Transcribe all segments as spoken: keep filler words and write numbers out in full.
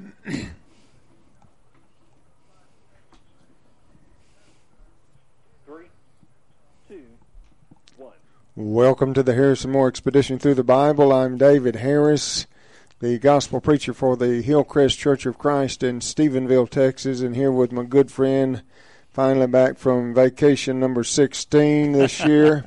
Three, two, one. Welcome to the Harrison Moore Expedition Through the Bible. I'm David Harris, the gospel preacher for the Hillcrest Church of Christ in Stephenville, Texas, and here with my good friend, finally back from vacation number sixteen this year,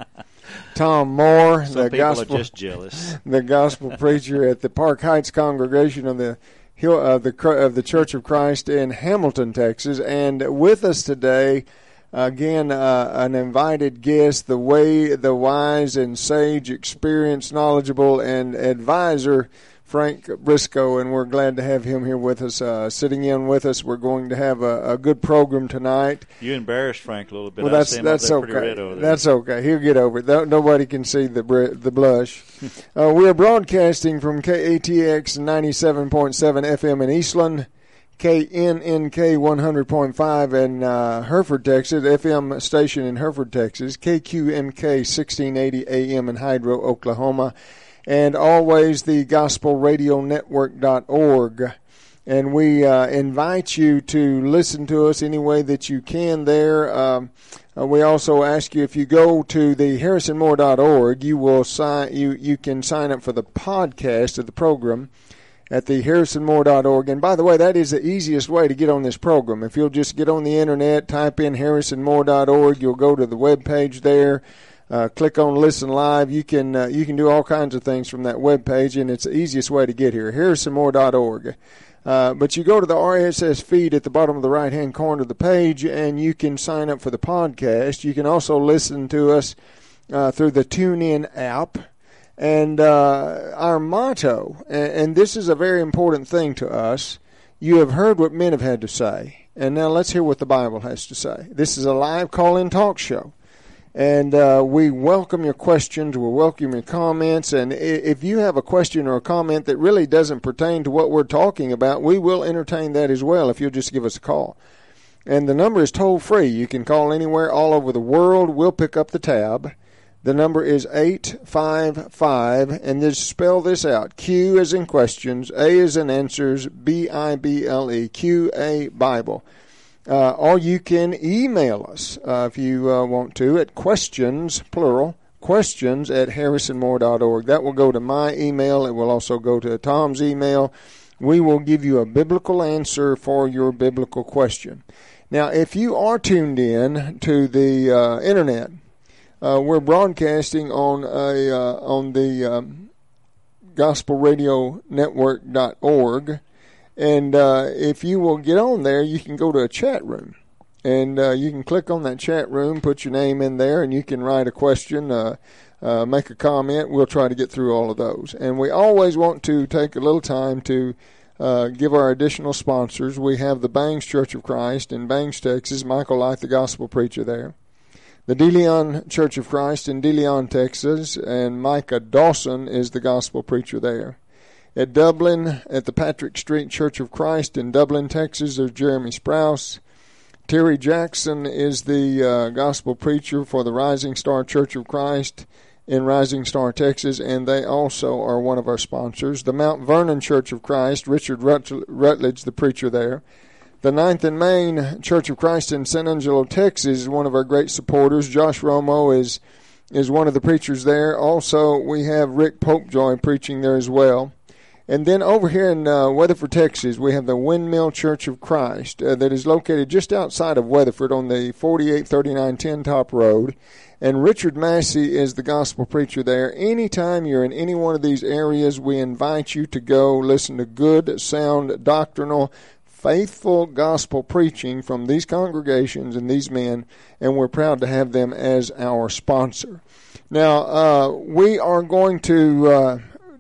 Tom Moore, Some the people gospel, are just jealous. the gospel preacher at the Park Heights congregation of the Hill of the of the Church of Christ in Hamilton, Texas, and with us today. Again, uh, an invited guest, the way, the wise and sage, experienced, knowledgeable, and advisor, Frank Briscoe, and we're glad to have him here with us, uh, sitting in with us. We're going to have a, a good program tonight. You embarrassed Frank a little bit. Well, I that's see him that's up there pretty okay. red over there. That's okay. He'll get over it. Nobody can see the the blush. uh, we are broadcasting from K A T X ninety-seven point seven F M in Eastland, K N N K one hundred point five in uh, Hereford, Texas, F M station in Hereford, Texas, K Q M K sixteen eighty A M in Hydro, Oklahoma, and always the gospel radio network dot org. And we uh, invite you to listen to us any way that you can there. Um, uh, we also ask you, if you go to the harrison moore dot org, you will sign. You you can sign up for the podcast of the program at the harrison moore dot org. And by the way, that is the easiest way to get on this program. If you'll just get on the internet, type in harrison moore dot org, you'll go to the web page there. Uh, click on Listen Live. You can uh, you can do all kinds of things from that web page, and it's the easiest way to get here, harrison moore dot org. Uh, but you go to the R S S feed at the bottom of the right-hand corner of the page, and you can sign up for the podcast. You can also listen to us uh, through the TuneIn app. And uh, our motto, and, and this is a very important thing to us, you have heard what men have had to say, and now let's hear what the Bible has to say. This is a live call-in talk show. And uh, we welcome your questions, we welcome your comments, and if you have a question or a comment that really doesn't pertain to what we're talking about, we will entertain that as well if you'll just give us a call. And the number is toll-free. You can call anywhere all over the world. We'll pick up the tab. The number is eight five five, and just spell this out. Q as in questions, A as in answers, B I B L E, Q A Bible. Uh, or you can email us uh, if you uh, want to at questions, plural, questions at harrison moore dot org. That will go to my email. It will also go to Tom's email. We will give you a biblical answer for your biblical question. Now, if you are tuned in to the uh, internet, uh, we're broadcasting on a uh, on the um, gospel radio network dot org. And uh, if you will get on there, you can go to a chat room. And uh, you can click on that chat room, put your name in there, and you can write a question, uh, uh, make a comment. We'll try to get through all of those. And we always want to take a little time to uh, give our additional sponsors. We have the Bangs Church of Christ in Bangs, Texas. Michael Light, the gospel preacher there. The De Leon Church of Christ in De Leon, Texas. And Micah Dawson is the gospel preacher there. At Dublin, at the Patrick Street Church of Christ in Dublin, Texas, there's Jeremy Sprouse. Terry Jackson is the uh, gospel preacher for the Rising Star Church of Christ in Rising Star, Texas, and they also are one of our sponsors. The Mount Vernon Church of Christ, Richard Rutledge, the preacher there. The Ninth and Main Church of Christ in San Angelo, Texas, is one of our great supporters. Josh Romo is, is one of the preachers there. Also, we have Rick Popejoy preaching there as well. And then over here in uh, Weatherford, Texas, we have the Windmill Church of Christ uh, that is located just outside of Weatherford on the forty-eight thirty-nine Tin Top Road. And Richard Massey is the gospel preacher there. Anytime you're in any one of these areas, we invite you to go listen to good, sound, doctrinal, faithful gospel preaching from these congregations and these men, and we're proud to have them as our sponsor. Now, uh, we are going to... Uh,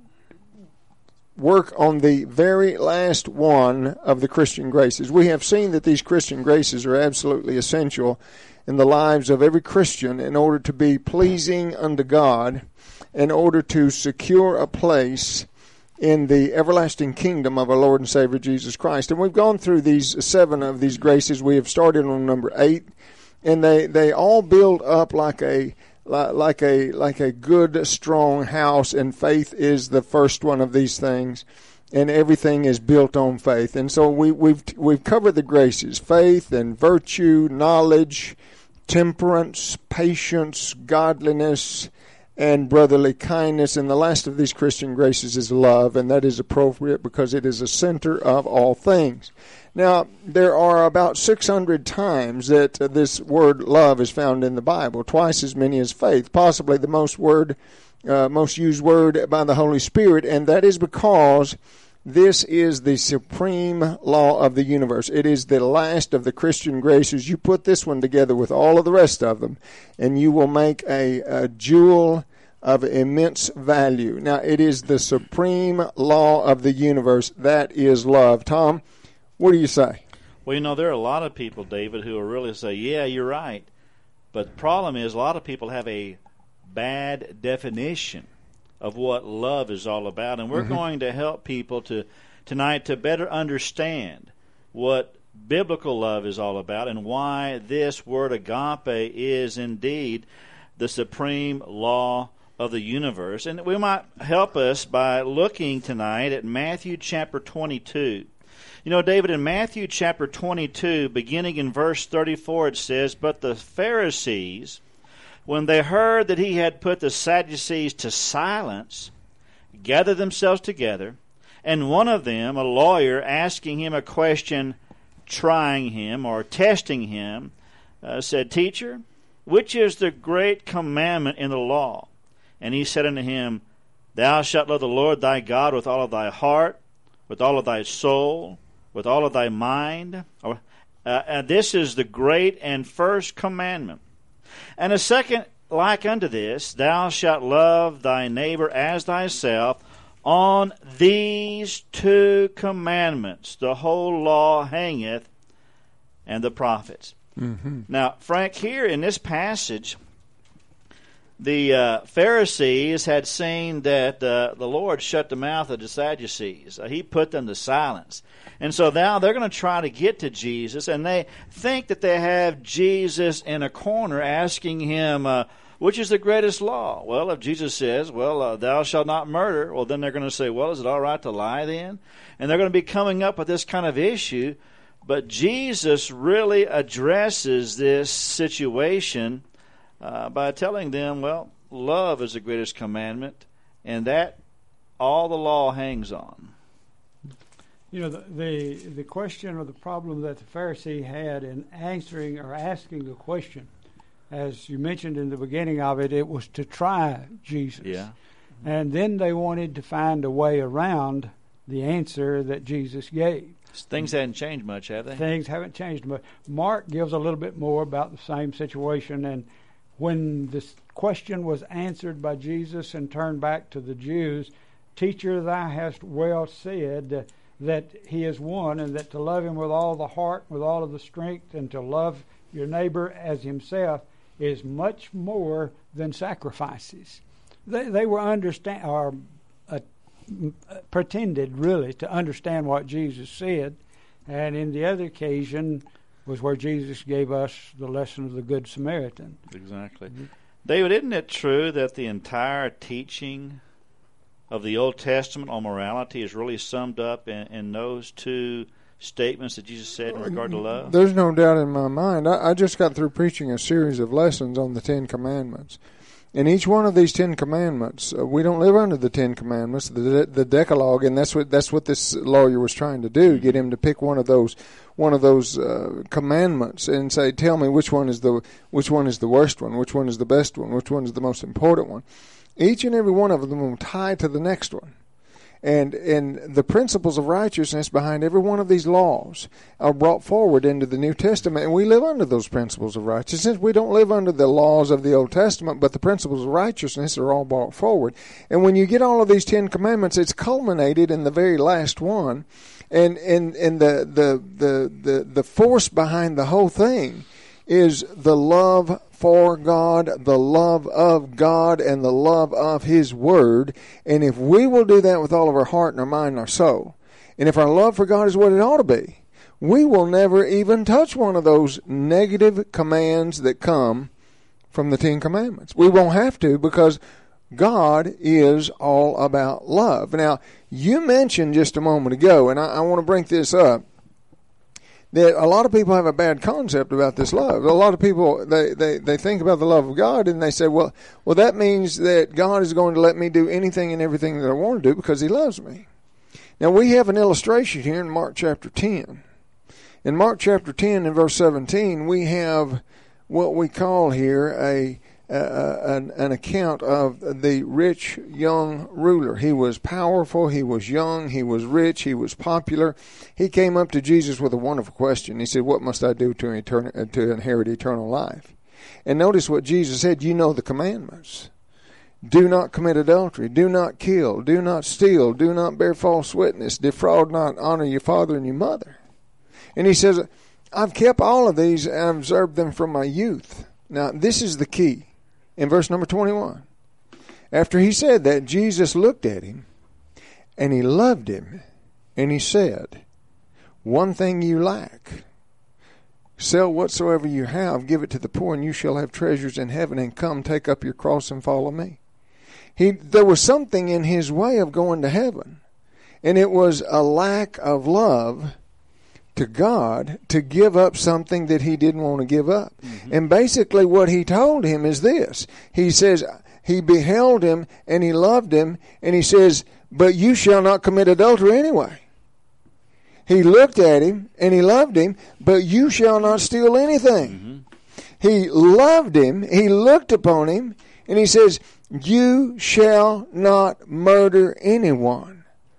work on the very last one of the Christian graces. We have seen that these Christian graces are absolutely essential in the lives of every Christian in order to be pleasing unto God, in order to secure a place in the everlasting kingdom of our Lord and Savior Jesus Christ. And we've gone through these seven of these graces. We have started on number eight, and they, they all build up like a like a like a good, strong house, and faith is the first one of these things. and everything is built on faith. And so we, we've we've covered the graces: faith and virtue, knowledge, temperance, patience, godliness, and brotherly kindness. And the last of these Christian graces is love, and that is appropriate because it is a center of all things. Now, there are about six hundred times that uh, this word love is found in the Bible, twice as many as faith, possibly the most word, uh, most used word by the Holy Spirit, and that is because this is the supreme law of the universe. It is the last of the Christian graces. You put this one together with all of the rest of them, and you will make a, a jewel of immense value. Now, it is the supreme law of the universe. That is love. Tom, what do you say? Well, you know, there are a lot of people, David, who will really say, yeah, you're right. But the problem is a lot of people have a bad definition of what love is all about. And we're mm-hmm. going to help people to tonight to better understand what biblical love is all about and why this word agape is indeed the supreme law of the universe. And we might help us by looking tonight at Matthew chapter twenty-two. You know, David, in Matthew chapter twenty-two, beginning in verse thirty-four, it says, "But the Pharisees, when they heard that he had put the Sadducees to silence, gathered themselves together, and one of them, a lawyer, asking him a question, trying him or testing him, uh, said, Teacher, which is the great commandment in the law? And he said unto him, Thou shalt love the Lord thy God with all of thy heart, with all of thy soul, with all of thy mind. Uh, and this is the great and first commandment. And a second like unto this, thou shalt love thy neighbor as thyself. On these two commandments the whole law hangeth, and the prophets." Mm-hmm. Now, Frank, here in this passage, the uh, Pharisees had seen that uh, the Lord shut the mouth of the Sadducees. Uh, he put them to silence. And so now they're going to try to get to Jesus, and they think that they have Jesus in a corner asking him, uh, which is the greatest law? Well, if Jesus says, well, uh, thou shalt not murder, well, then they're going to say, well, is it all right to lie then? And they're going to be coming up with this kind of issue. But Jesus really addresses this situation uh, by telling them, well, love is the greatest commandment, and that all the law hangs on. You know, the, the the question or the problem that the Pharisee had in answering or asking the question, as you mentioned in the beginning of it, it was to try Jesus. Yeah. And then they wanted to find a way around the answer that Jesus gave. Things hadn't changed much, have they? Things haven't changed much. Mark gives a little bit more about the same situation, and when this question was answered by Jesus and turned back to the Jews, Teacher, thou hast well said that he is one, and that to love him with all the heart, with all of the strength, and to love your neighbor as himself is much more than sacrifices. They, they were understand or uh, pretended really to understand what Jesus said, and in the other occasion was where Jesus gave us the lesson of the Good Samaritan. Exactly. Mm-hmm. David, isn't it true that the entire teaching of the Old Testament on morality is really summed up in, in those two statements that Jesus said in regard to love? There's no doubt in my mind. I, I just got through preaching a series of lessons on the Ten Commandments. In each one of these Ten Commandments, uh, we don't live under the Ten Commandments, the de- the Decalogue, and that's what that's what this lawyer was trying to do: get him to pick one of those one of those uh, commandments and say, "Tell me which one is the which one is the worst one, which one is the best one, which one is the most important one." Each and every one of them will tie to the next one. And and the principles of righteousness behind every one of these laws are brought forward into the New Testament, and we live under those principles of righteousness. We don't live under the laws of the Old Testament, but the principles of righteousness are all brought forward. And when you get all of these Ten Commandments, it's culminated in the very last one. And and, and the, the, the, the, the force behind the whole thing is the love for God, the love of God, and the love of His Word. And if we will do that with all of our heart and our mind and our soul, and if our love for God is what it ought to be, we will never even touch one of those negative commands that come from the Ten Commandments. We won't have to, because God is all about love. Now, you mentioned just a moment ago, and I, I want to bring this up, that a lot of people have a bad concept about this love. A lot of people, they, they, they think about the love of God, and they say, well, well, that means that God is going to let me do anything and everything that I want to do because he loves me. Now, we have an illustration here in Mark chapter ten. In Mark chapter ten and verse seventeen, we have what we call here a Uh, an, an account of the rich young ruler. He was powerful, he was young, he was rich, he was popular. He came up to Jesus with a wonderful question. He said, what must I do to, etern- to inherit eternal life? And notice what Jesus said, you know the commandments. Do not commit adultery, do not kill, do not steal, do not bear false witness, defraud not, honor your father and your mother. And he says, I've kept all of these and I've observed them from my youth. Now, this is the key. In verse number twenty-one, after he said that, Jesus looked at him, and he loved him, and he said, one thing you lack. Sell whatsoever you have, give it to the poor, and you shall have treasures in heaven, and come, take up your cross and follow me. He, there was something in his way of going to heaven, and it was a lack of love to God to give up something that he didn't want to give up. Mm-hmm. And basically what he told him is this. He says, he beheld him and he loved him, and he says, but you shall not commit adultery anyway. He looked at him and he loved him, but you shall not steal anything. Mm-hmm. He loved him, he looked upon him, and he says, you shall not murder anyone.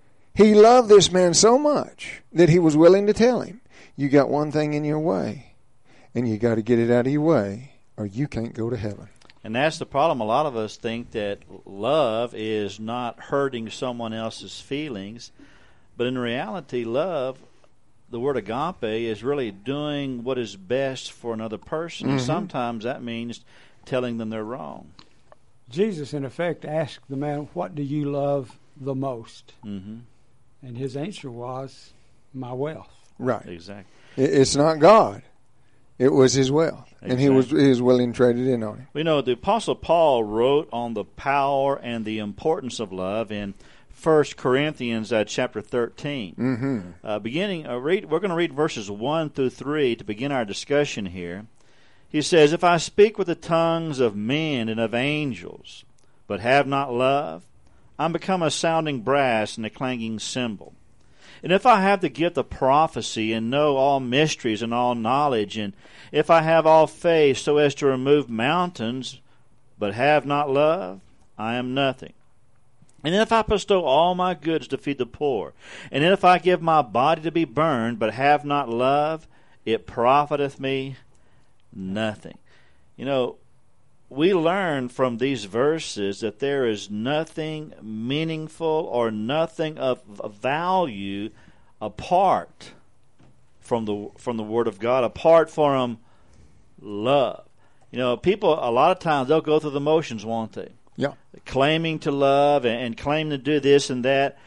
He loved this man so much that he was willing to tell him, you got one thing in your way, and you got to get it out of your way, or you can't go to heaven. And that's the problem. A lot of us think that love is not hurting someone else's feelings, but in reality, love, the word agape, is really doing what is best for another person. Mm-hmm. And sometimes that means telling them they're wrong. Jesus, in effect, asked the man, what do you love the most? Mm-hmm. And his answer was, my wealth. Right. Exactly. It's not God. It was his wealth. Exactly. And he was he was willing to trade it in on him. We know the Apostle Paul wrote on the power and the importance of love in First Corinthians uh, chapter thirteen. Mm-hmm. Uh, beginning, uh, read, we're going to read verses one through three to begin our discussion here. He says, if I speak with the tongues of men and of angels, but have not love, I'm become a sounding brass and a clanging cymbal. And if I have the gift of prophecy and know all mysteries and all knowledge, and if I have all faith so as to remove mountains, but have not love, I am nothing. And if I bestow all my goods to feed the poor, and if I give my body to be burned, but have not love, it profiteth me nothing. You know, we learn from these verses that there is nothing meaningful or nothing of value apart from the from the Word of God, apart from love. You know, people, a lot of times, they'll go through the motions, won't they? Yeah. Claiming to love and, and claim to do this and that.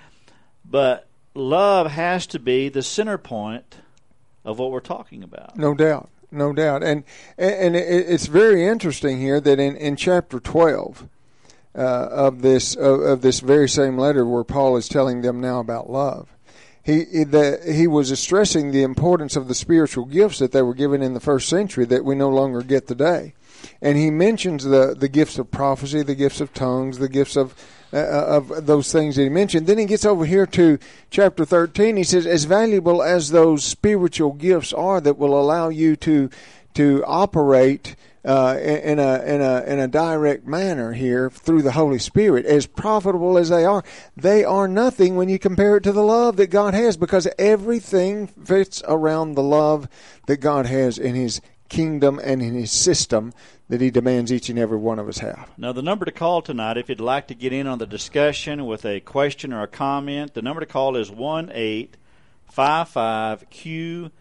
But love has to be the center point of what we're talking about. No doubt. No doubt. And and it's very interesting here that in, in chapter twelve uh, of this of, of this very same letter where Paul is telling them now about love, he he, the, he was stressing the importance of the spiritual gifts that they were given in the first century that we no longer get today. And he mentions the, the gifts of prophecy, the gifts of tongues, the gifts of uh, of those things that he mentioned. Then he gets over here to chapter thirteen. He says, as valuable as those spiritual gifts are that will allow you to to operate uh, in a in a in a direct manner here through the Holy Spirit, as profitable as they are, they are nothing when you compare it to the love that God has, because everything fits around the love that God has in His kingdom and in His system that He demands each and every one of us have. Now, the number to call tonight, if you'd like to get in on the discussion with a question or a comment, the number to call is one eight five five Q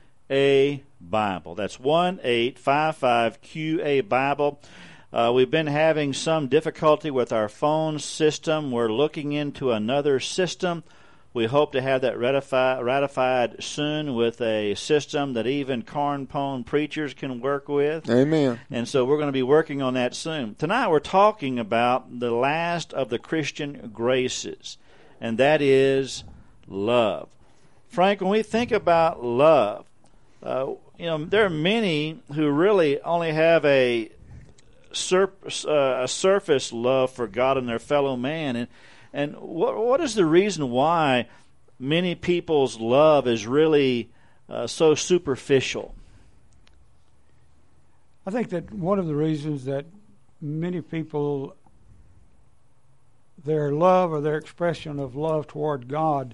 A Bible. That's one eight five five Q A Bible. Uh, we've been having some difficulty with our phone system. We're looking into another system. We hope to have that ratify, ratified soon with a system that even corn-pone preachers can work with. Amen. And so we're going to be working on that soon. Tonight we're talking about the last of the Christian graces, and that is love. Frank, when we think about love, uh, you know, there are many who really only have a, sur- uh, a surface love for God and their fellow man. And And what what is the reason why many people's love is really uh, so superficial? I think that one of the reasons that many people, their love or their expression of love toward God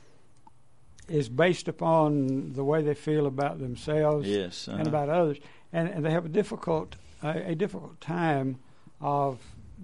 is based upon the way they feel about themselves Yes, uh-huh. and about others, and, and they have a difficult a, a difficult time of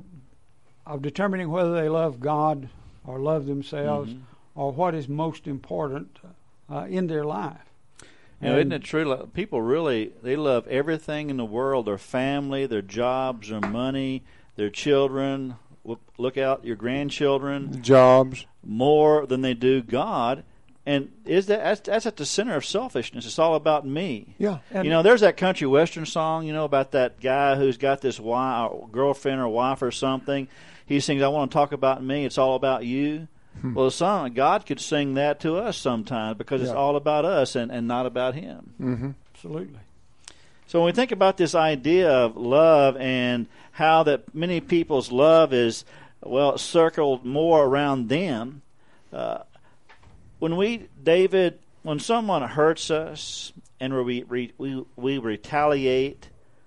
of determining whether they love God or love themselves, mm-hmm. or what is most important uh, in their life. You know, isn't it true? Like, people really, they love everything in the world, their family, their jobs, their money, their children, look out, your grandchildren, jobs, more than they do God. And is that that's, that's at the center of selfishness. It's all about me. Yeah. And you know, there's that country western song, you know, about that guy who's got this wife, girlfriend or wife or something. He sings, "I want to talk about me. It's all about you." Hmm. Well, some, God could sing that to us sometimes because it's yeah. all about us and, and not about Him. Mm-hmm. Absolutely. So when we think about this idea of love and how that many people's love is, well, circled more around them, uh, when we, David, when someone hurts us and we, we, we, we retaliate,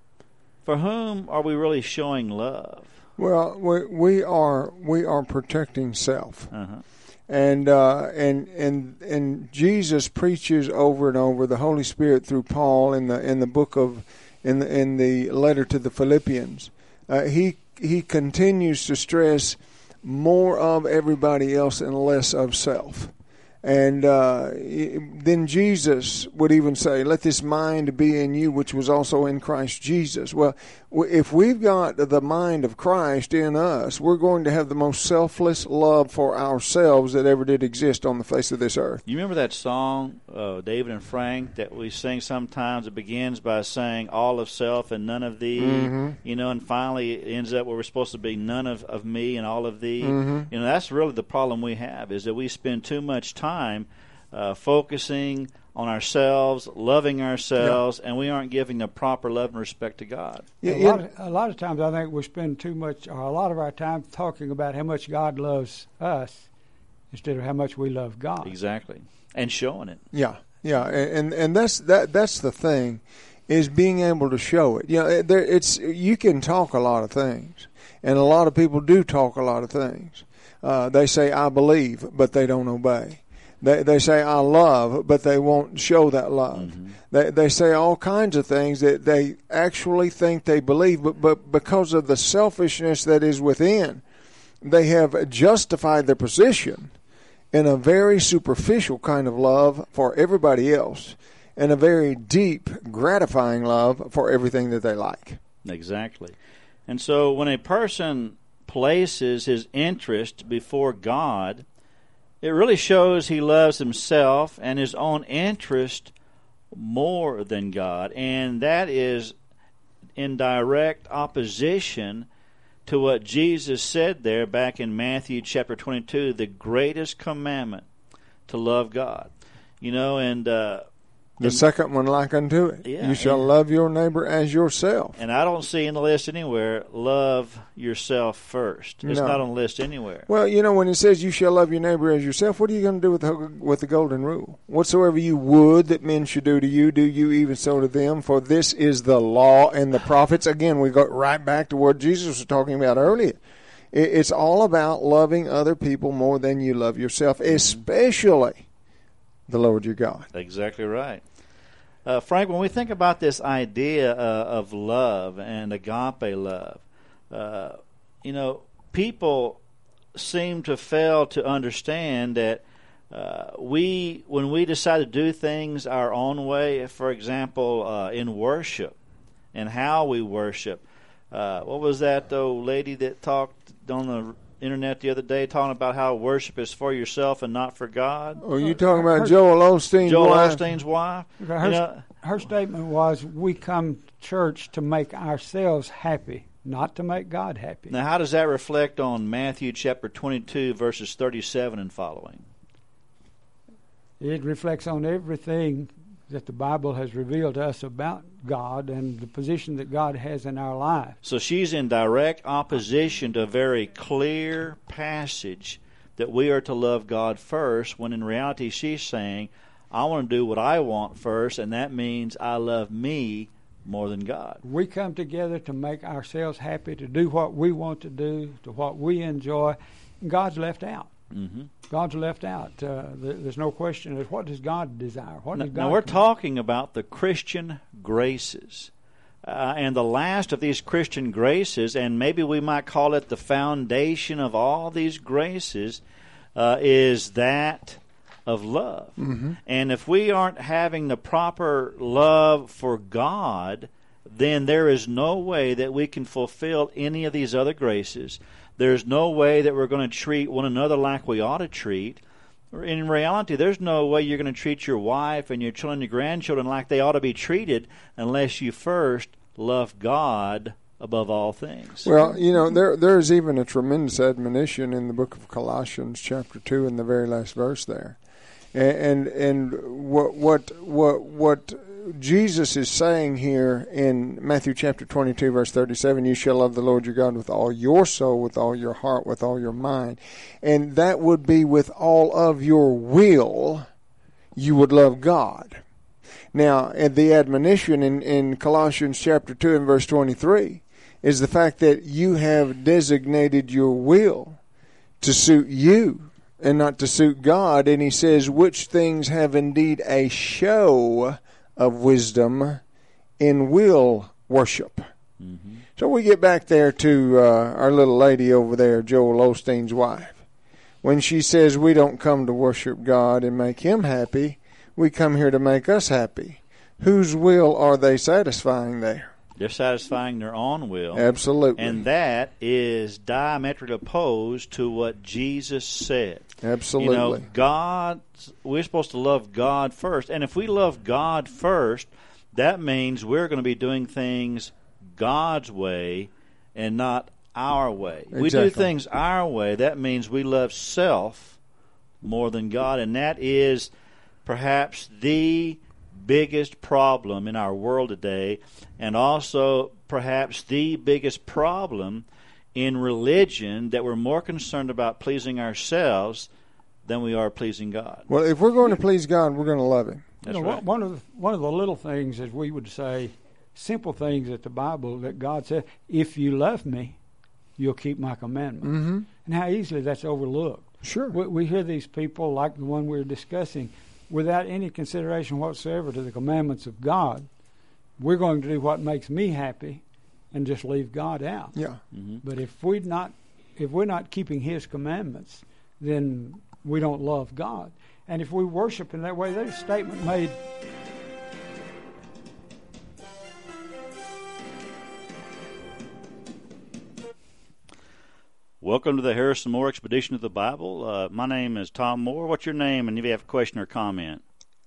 for whom are we really showing love? Well, we we are we are protecting self, Uh-huh. and uh, and and and Jesus preaches over and over. The Holy Spirit through Paul in the in the book of in the in the letter to the Philippians, uh, he he continues to stress more of everybody else and less of self. And uh, then Jesus would even say, "Let this mind be in you, which was also in Christ Jesus." Well, if we've got the mind of Christ in us, we're going to have the most selfless love for ourselves that ever did exist on the face of this earth. You remember that song, uh, David and Frank, that we sing sometimes? It begins by saying, "All of self and none of thee." Mm-hmm. You know, and finally it ends up where we're supposed to be none of, of me and all of thee. Mm-hmm. You know, that's really the problem we have, is that we spend too much time Time, uh, focusing on ourselves, loving ourselves, yeah. and we aren't giving the proper love and respect to God. Yeah, a, lot of, a lot of times I think we spend too much, or a lot of our time talking about how much God loves us instead of how much we love God. Exactly, and showing it. Yeah, yeah, and and that's that. That's the thing, is being able to show it. You know, there, it's you can talk a lot of things, and a lot of people do talk a lot of things. Uh, they say, "I believe," but they don't obey. They they say, "I love," but they won't show that love. Mm-hmm. They they say all kinds of things that they actually think they believe, but, but because of the selfishness that is within, they have justified their position in a very superficial kind of love for everybody else and a very deep, gratifying love for everything that they like. Exactly. And so when a person places his interest before God, it really shows he loves himself and his own interest more than God. And that is in direct opposition to what Jesus said there back in Matthew chapter twenty-two, the greatest commandment, to love God. You know, and... Uh, The and, second one like unto it. Yeah, you shall and, love your neighbor as yourself. And I don't see in the list anywhere, love yourself first. It's no. not on the list anywhere. Well, you know, when it says you shall love your neighbor as yourself, what are you going to do with the, with the golden rule? Whatsoever you would that men should do to you, do you even so to them. For this is the law and the prophets. Again, we go right back to what Jesus was talking about earlier. It's all about loving other people more than you love yourself, especially the Lord your God. Exactly right. Uh, Frank, when we think about this idea uh, of love and agape love, uh, you know, people seem to fail to understand that uh, we, when we decide to do things our own way, for example, uh, in worship and how we worship, uh, what was that old lady that talked on the internet the other day talking about how worship is for yourself and not for God. Oh, you talking about Joel Osteen's Joel wife? Osteen's wife? Her, You know, her statement was, we come to church to make ourselves happy, not to make God happy. now, how does that reflect on Matthew chapter twenty-two, verses thirty-seven and following? It reflects on everything that the Bible has revealed to us about God and the position that God has in our life. So she's in direct opposition to a very clear passage that we are to love God first, when in reality she's saying, I want to do what I want first, and that means I love me more than God. We come together to make ourselves happy, to do what we want to do, to what we enjoy. God's left out. Mm-hmm. God's left out. Uh, there, there's no question of what does God desire. What Now, does God now we're command? talking about the Christian graces. Uh, and the last of these Christian graces, and maybe we might call it the foundation of all these graces, uh, is that of love. Mm-hmm. And if we aren't having the proper love for God, then there is no way that we can fulfill any of these other graces. There's no way that we're going to treat one another like we ought to treat. In reality, there's no way you're going to treat your wife and your children and your grandchildren like they ought to be treated unless you first love God above all things. Well, you know, there there's even a tremendous admonition in the book of Colossians, chapter two, in the very last verse there, and and, and what what what what Jesus is saying here in Matthew chapter twenty-two, verse thirty-seven, you shall love the Lord your God with all your soul, with all your heart, with all your mind, and that would be with all of your will. You would love God. Now, the admonition in, in Colossians chapter two and verse twenty-three is the fact that you have designated your will to suit you and not to suit God. And he says, which things have indeed a show of wisdom in will worship. Mm-hmm. So we get back there to uh, our little lady over there, Joel Osteen's wife. When she says we don't come to worship God and make him happy, we come here to make us happy. Whose will are they satisfying there? They're satisfying their own will. Absolutely. And that is diametrically opposed to what Jesus said. Absolutely. You know, God, we're supposed to love God first. And if we love God first, that means we're going to be doing things God's way and not our way. Exactly. We do things our way. That means we love self more than God. And that is perhaps the biggest problem in our world today, and also perhaps the biggest problem in religion, that we're more concerned about pleasing ourselves than we are pleasing God. Well, if we're going to please God, we're going to love him. That's you know, right. One of the, one of the little things, as we would say, simple things that the Bible, that God said, if you love me, you'll keep my commandments. Mm-hmm. And how easily that's overlooked. Sure. We, we hear these people, like the one we were discussing, without any consideration whatsoever to the commandments of God. We're going to do what makes me happy and just leave God out. Yeah. Mm-hmm. But if we're not, if we're not keeping his commandments, then we don't love God. And if we worship in that way, there's a statement made. Welcome to the Harrison Moore Expedition of the Bible. Uh, my name is Tom Moore. What's your name, and if you have a question or comment?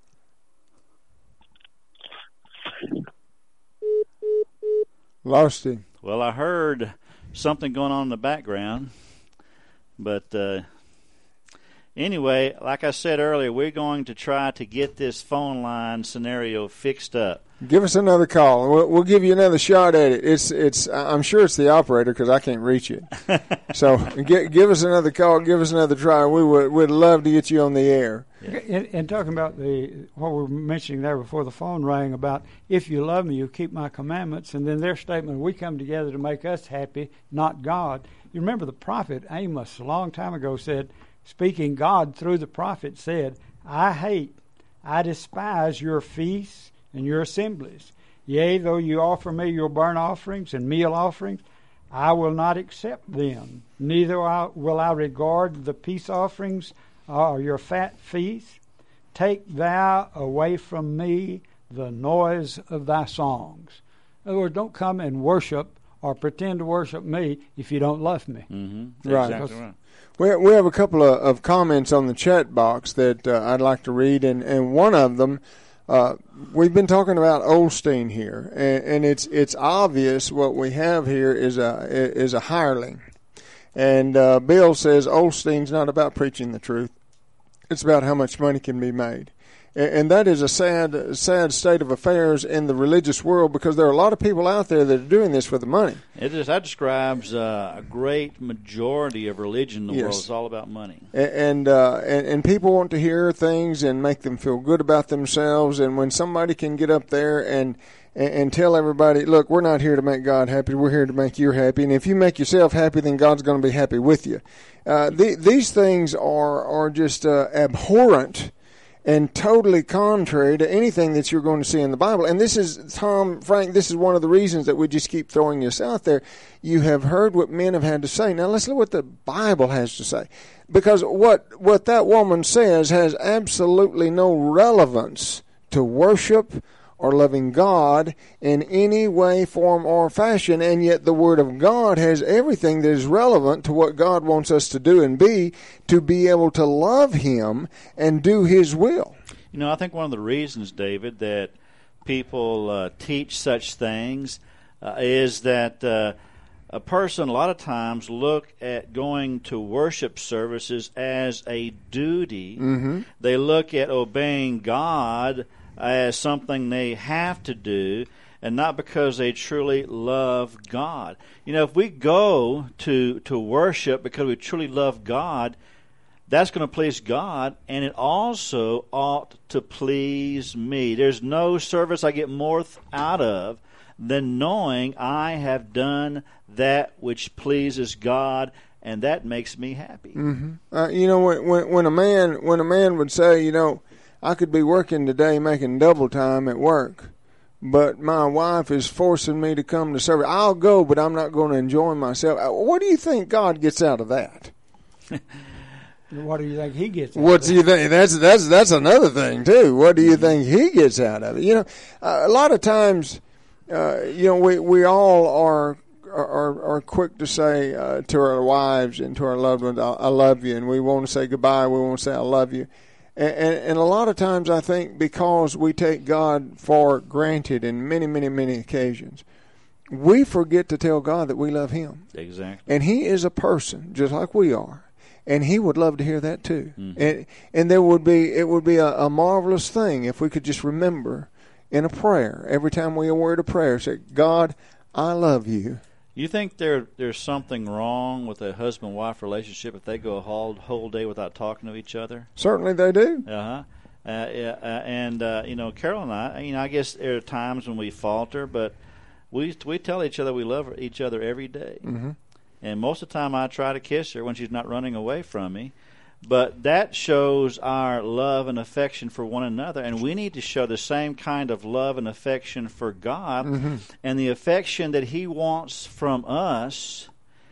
Lost him. Well, I heard something going on in the background, but uh, anyway, like I said earlier, we're going to try to get this phone line scenario fixed up. Give us another call. We'll, we'll give you another shot at it. It's it's. I'm sure it's the operator because I can't reach it. So get, give us another call. Give us another try. We would would love to get you on the air. Yeah. And, and talking about the what we were mentioning there before the phone rang about, if you love me, you keep my commandments, and then their statement, we come together to make us happy, not God. You remember the prophet Amos a long time ago said, speaking God through the prophet said, I hate, I despise your feasts and your assemblies. Yea, though you offer me your burnt offerings and meal offerings, I will not accept them. Neither will I regard the peace offerings or your fat feasts. Take thou away from me the noise of thy songs. In other words, don't come and worship or pretend to worship me if you don't love me. Mm-hmm. Right. Exactly right. We we have a couple of, of comments on the chat box that uh, I'd like to read, and, and one of them, uh, we've been talking about Osteen here, and, and it's it's obvious what we have here is a is a hireling, and uh, Bill says Osteen's not about preaching the truth; it's about how much money can be made. And that is a sad, sad state of affairs in the religious world, because there are a lot of people out there that are doing this for the money. It is, that describes uh, a great majority of religion in the Yes. world. It's all about money. And and, uh, and and people want to hear things and make them feel good about themselves. And when somebody can get up there and and, and tell everybody, look, we're not here to make God happy. We're here to make you happy. And if you make yourself happy, then God's going to be happy with you. Uh, the, these things are are just uh, abhorrent and totally contrary to anything that you're going to see in the Bible. And this is, Tom, Frank, this is one of the reasons that we just keep throwing this out there. You have heard what men have had to say. Now let's look what the Bible has to say. Because what, what that woman says has absolutely no relevance to worship or loving God in any way, form, or fashion, and yet the Word of God has everything that is relevant to what God wants us to do and be, to be able to love Him and do His will. You know, I think one of the reasons, David, that people uh, teach such things uh, is that uh, a person a lot of times look at going to worship services as a duty. Mm-hmm. They look at obeying God as something they have to do, and not because they truly love God. You know, if we go to to worship because we truly love God, that's going to please God, and it also ought to please me. There's no service I get more th- out of than knowing I have done that which pleases God, and that makes me happy. Mm-hmm. Uh, you know, when, when when a man when a man would say, you know, I could be working today making double time at work, but my wife is forcing me to come to service. I'll go, but I'm not going to enjoy myself. What do you think God gets out of that? What do you think He gets out What of do it? you think? That's that's that's another thing too. What do you think He gets out of it? You know, uh, a lot of times, uh, you know, we we all are. Are, are quick to say uh, to our wives and to our loved ones, I, I love you, and we want to say goodbye. We want to say I love you. And, and, and a lot of times I think because we take God for granted in many, many, many occasions, we forget to tell God that we love Him. Exactly. And He is a person just like we are. And He would love to hear that too. Mm-hmm. And and there would be it would be a, a marvelous thing if we could just remember in a prayer, every time we word a prayer, say, God, I love you. You think there there's something wrong with a husband-wife relationship if they go a whole, whole day without talking to each other? Certainly they do. Uh-huh. Uh, yeah, uh, and, uh, you know, Carol and I, you know, I guess there are times when we falter, but we we tell each other we love each other every day. Mm-hmm. And most of the time I try to kiss her when she's not running away from me. But that shows our love and affection for one another, and we need to show the same kind of love and affection for God. Mm-hmm. And the affection that He wants from us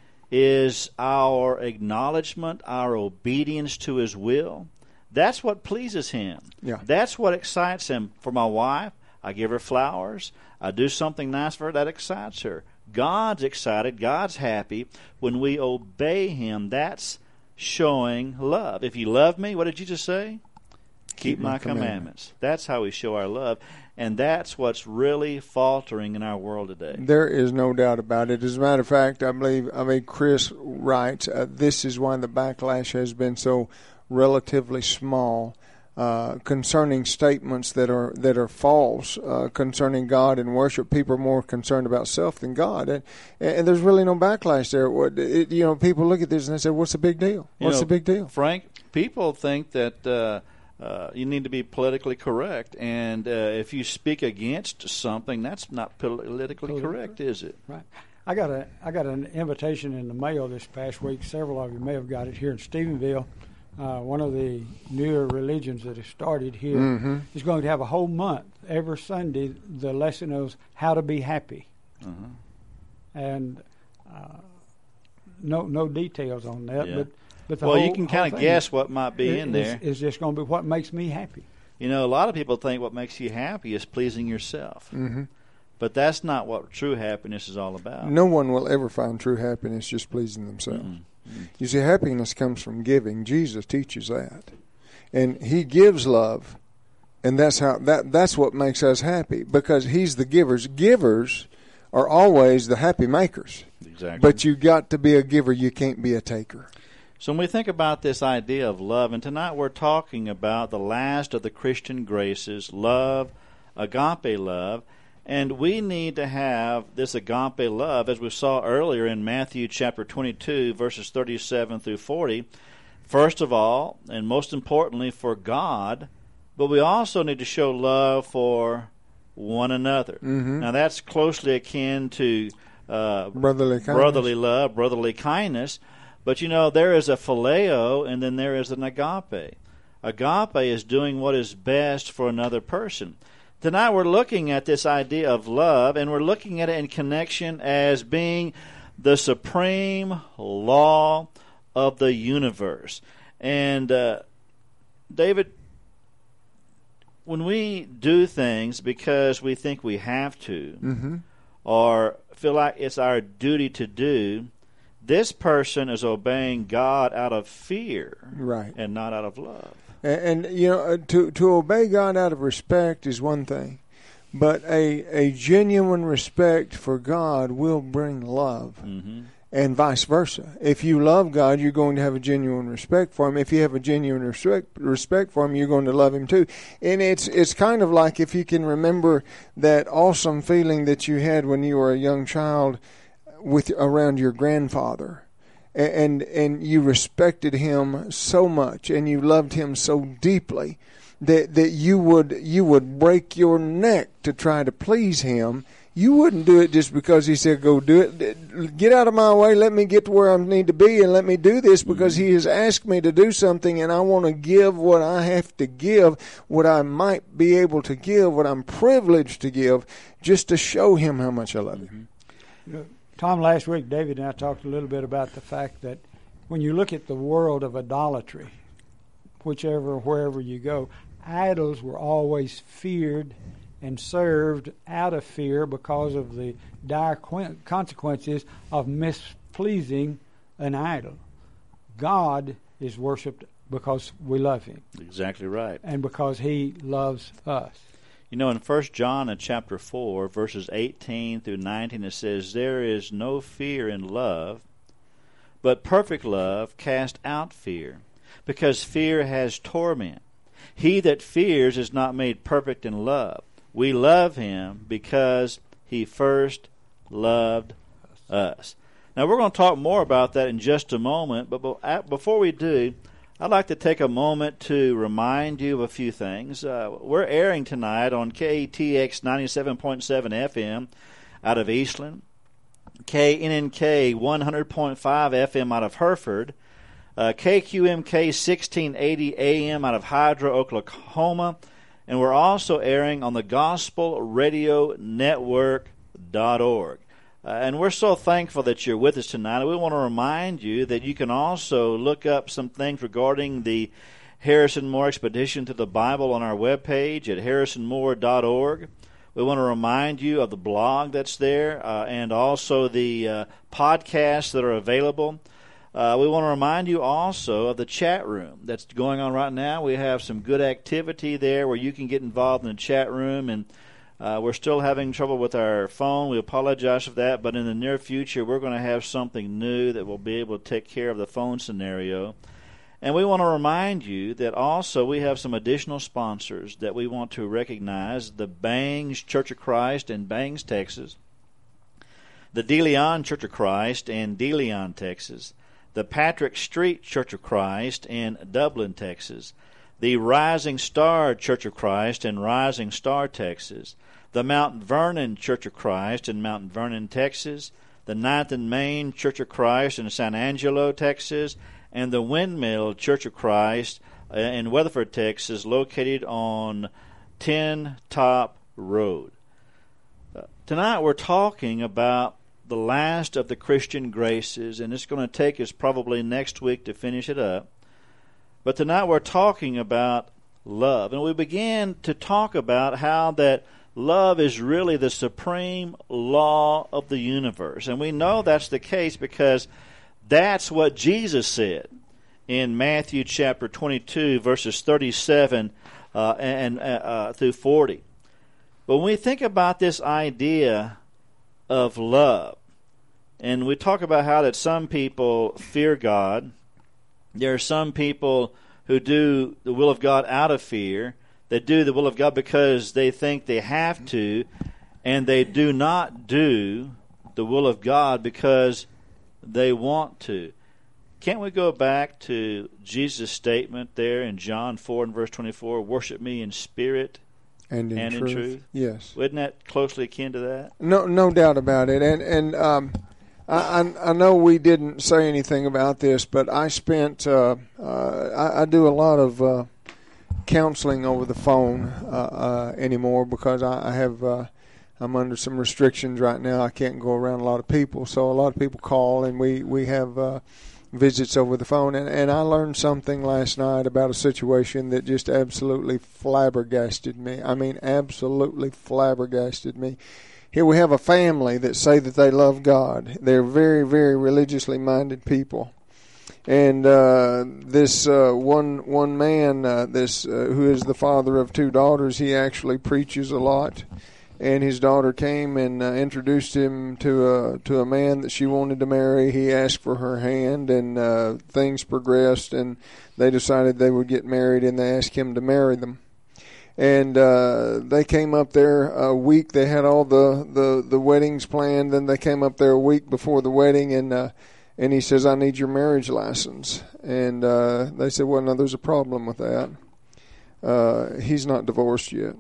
is our acknowledgement, our obedience to His will. That's what pleases Him. Yeah. That's what excites Him. For my wife, I give her flowers. I do something nice for her. That excites her. God's excited. God's happy when we obey Him. That's showing love. If you love me, what did Jesus say? Keep, Keep my, my commandments. commandments. That's how we show our love. And that's what's really faltering in our world today. There is no doubt about it. As a matter of fact, I believe, I mean, Chris writes, uh, this is why the backlash has been so relatively small uh, concerning statements that are that are false uh, concerning God and worship. People are more concerned about self than God, and, and there's really no backlash there. What it, you know, people look at this and they say, "What's the big deal? You What's know, the big deal?" Frank, people think that uh, uh, you need to be politically correct, and uh, if you speak against something, that's not politically Politically correct, is it? Right. I got a I got an invitation in the mail this past week. Several of you may have got it here in Stephenville. Uh, one of the newer religions that has started here Mm-hmm. is going to have a whole month every Sunday. The lesson is how to be happy, Uh-huh. and uh, no no details on that. Yeah. But but the Well, whole, you can whole kind of thing guess what might be is, in there. Is, is just going to be what makes me happy. You know, a lot of people think what makes you happy is pleasing yourself. Mm-hmm. But that's not what true happiness is all about. No one will ever find true happiness just pleasing themselves. Mm-hmm. You see, happiness comes from giving. Jesus teaches that. And he gives love. And that's how that that's what makes us happy, because he's the givers. Givers are always the happy makers. Exactly. But you got to be a giver. You can't be a taker. So when we think about this idea of love, and tonight we're talking about the last of the Christian graces, love, agape love, and we need to have this agape love, as we saw earlier in Matthew chapter twenty-two, verses thirty-seven through forty, first of all, and most importantly, for God, but we also need to show love for one another. Mm-hmm. Now that's closely akin to uh, brotherly kindness. brotherly love, brotherly kindness. But you know, there is a phileo and then there is an agape. Agape is doing what is best for another person. Tonight we're looking at this idea of love, and we're looking at it in connection as being the supreme law of the universe. And uh, David, when we do things because we think we have to, mm-hmm. or feel like it's our duty to do, this person is obeying God out of fear, right, and not out of love. And, and you know, uh, to to obey God out of respect is one thing, but a a genuine respect for God will bring love. Mm-hmm. And vice versa. If you love God, you're going to have a genuine respect for Him. If you have a genuine respect respect for Him, you're going to love Him too. And it's it's kind of like, if you can remember that awesome feeling that you had when you were a young child with around your grandfather, and and you respected him so much and you loved him so deeply that that you would you would break your neck to try to please him. You wouldn't do it just because he said, go do it. Get out of my way. Let me get to where I need to be, and let me do this because he has asked me to do something, and I want to give what I have to give, what I might be able to give, what I'm privileged to give, just to show him how much I love him. You know, Tom, last week, David and I talked a little bit about the fact that when you look at the world of idolatry, whichever, wherever you go, idols were always feared and served out of fear because of the dire consequences of mispleasing an idol. God is worshipped because we love Him. Exactly right. And because He loves us. You know, in First John in chapter four, verses eighteen through nineteen, it says, there is no fear in love, but perfect love casts out fear, because fear has torment. He that fears is not made perfect in love. We love Him because He first loved us. Now, we're going to talk more about that in just a moment, but before we do, I'd like to take a moment to remind you of a few things. Uh, we're airing tonight on K A T X ninety-seven point seven F M out of Eastland, K N N K one hundred point five F M out of Hereford, uh, K Q M K sixteen eighty A M out of Hydra, Oklahoma, and we're also airing on the gospel radio network dot org. Uh, and we're so thankful that you're with us tonight. We want to remind you that you can also look up some things regarding the Harrison Moore Expedition to the Bible on our webpage at harrison moore dot org. We want to remind you of the blog that's there uh, and also the uh, podcasts that are available. Uh, we want to remind you also of the chat room that's going on right now. We have some good activity there where you can get involved in the chat room, and uh, we're still having trouble with our phone. We apologize for that, but in the near future we're going to have something new that will be able to take care of the phone scenario. And we want to remind you that also we have some additional sponsors that we want to recognize: the Bangs Church of Christ in Bangs, Texas, the De Leon Church of Christ in De Leon, Texas, the Patrick Street Church of Christ in Dublin, Texas, the Rising Star Church of Christ in Rising Star, Texas, the Mount Vernon Church of Christ in Mount Vernon, Texas, the Ninth and Main Church of Christ in San Angelo, Texas, and the Windmill Church of Christ in Weatherford, Texas, located on Tin Top Road. Uh, tonight we're talking about the last of the Christian graces, and it's going to take us probably next week to finish it up. But tonight we're talking about love, and we began to talk about how that love is really the supreme law of the universe. And we know that's the case because that's what Jesus said in Matthew chapter twenty-two, verses thirty-seven uh, and uh, through forty. But when we think about this idea of love, and we talk about how that some people fear God, there are some people who do the will of God out of fear, that do the will of God because they think they have to, and they do not do the will of God because they want to. Can't we go back to Jesus' statement there in John four and verse twenty-four, worship me in spirit and in, and truth. in truth? Yes. Isn't that closely akin to that? No, no doubt about it. And and um, I, I I know we didn't say anything about this, but I spent uh, uh, I, I do a lot of uh, counseling over the phone uh, uh, anymore because I, I have uh, I'm under some restrictions right now. I can't go around a lot of people, so a lot of people call, and we we have uh, visits over the phone. And, and I learned something last night about a situation that just absolutely flabbergasted me. I mean, absolutely flabbergasted me. Here we have a family that say that they love God. They're very, very religiously minded people. And uh, this uh, one one man, uh, this uh, who is the father of two daughters, he actually preaches a lot. And his daughter came and uh, introduced him to a to a man that she wanted to marry. He asked for her hand, and uh, things progressed, and they decided they would get married, and they asked him to marry them. And uh, they came up there a week. They had all the, the, the weddings planned. Then they came up there a week before the wedding, and uh, and he says, "I need your marriage license." And uh, they said, "Well, no, there's a problem with that. Uh, he's not divorced yet."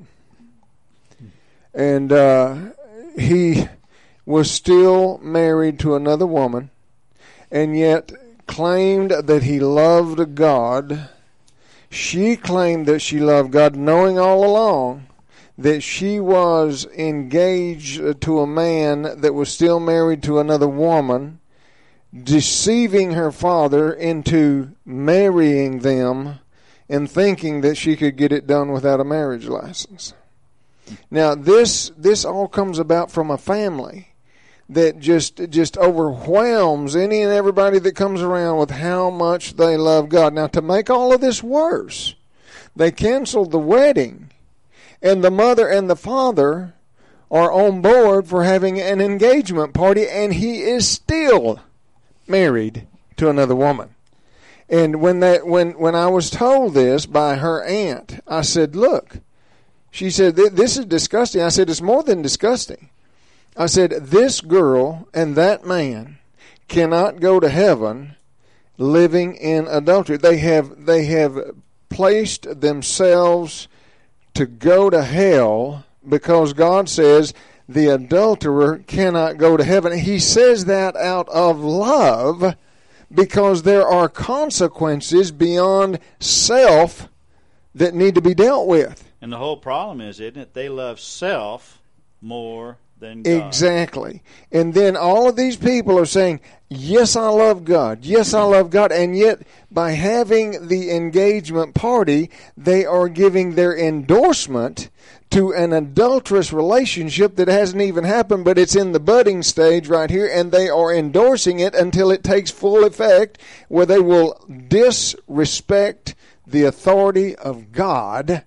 And uh, he was still married to another woman, and yet claimed that he loved God. She claimed that she loved God, knowing all along that she was engaged to a man that was still married to another woman, deceiving her father into marrying them and thinking that she could get it done without a marriage license. Now, this this all comes about from a family that just just overwhelms any and everybody that comes around with how much they love God. Now, to make all of this worse, they canceled the wedding, and the mother and the father are on board for having an engagement party, and he is still married to another woman. And when that when when I was told this by her aunt, I said, "Look," she said, "this is disgusting." I said, "It's more than disgusting." I said, "This girl and that man cannot go to heaven living in adultery. They have they have placed themselves to go to hell because God says the adulterer cannot go to heaven." He says that out of love because there are consequences beyond self that need to be dealt with. And the whole problem is, isn't it, they love self more than God. Exactly. And then all of these people are saying, yes, I love God. Yes, I love God. And yet, by having the engagement party, they are giving their endorsement to an adulterous relationship that hasn't even happened, but it's in the budding stage right here, and they are endorsing it until it takes full effect, where they will disrespect the authority of God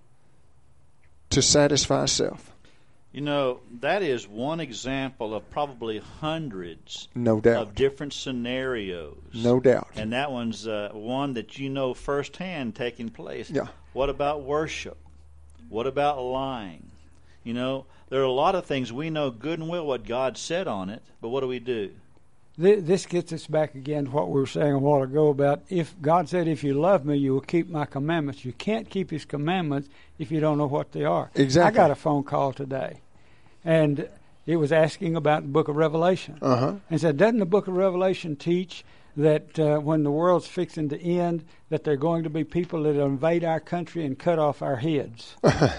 to satisfy self. You know, that is one example of probably hundreds no doubt. of different scenarios. No doubt. And that one's uh, one that you know firsthand taking place. Yeah. What about worship? What about lying? You know, there are a lot of things we know good and well what God said on it, but what do we do? This gets us back again to what we were saying a while ago about if God said, if you love me, you will keep my commandments. You can't keep his commandments if you don't know what they are. Exactly. I got a phone call today, and it was asking about the book of Revelation. Uh-huh. And said, doesn't the book of Revelation teach that uh, when the world's fixing to end, that there are going to be people that invade our country and cut off our heads?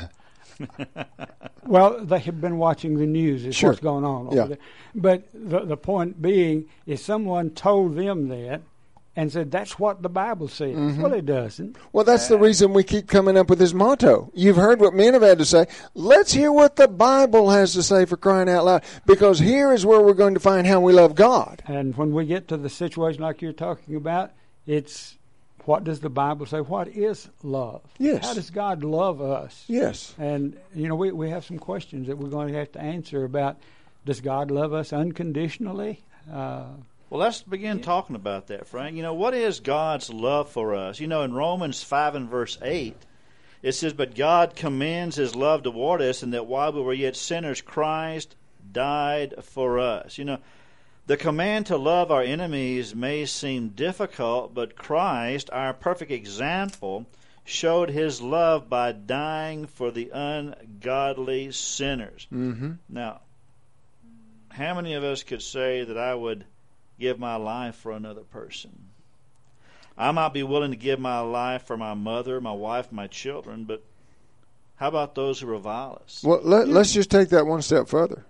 Well, they have been watching the news. Is Sure. what's going on over Yeah. there. But the, the point being is someone told them that, and said, that's what the Bible says. Mm-hmm. Well, it doesn't. Well, that's the reason we keep coming up with this motto. You've heard what men have had to say. Let's hear what the Bible has to say, for crying out loud, because here is where we're going to find how we love God. And when we get to the situation like you're talking about, it's what does the Bible say? What is love? Yes. How does God love us? Yes. And, you know, we, we have some questions that we're going to have to answer about, does God love us unconditionally? Uh, Well, let's begin yeah. talking about that, Frank. You know, what is God's love for us? You know, in Romans five and verse eight, it says, but God commends His love toward us, and that while we were yet sinners, Christ died for us. You know, the command to love our enemies may seem difficult, but Christ, our perfect example, showed His love by dying for the ungodly sinners. Mm-hmm. Now, how many of us could say that I would give my life for another person? I might be willing to give my life for my mother, my wife, my children, but how about those who revile us? Well, let, let's just take that one step further.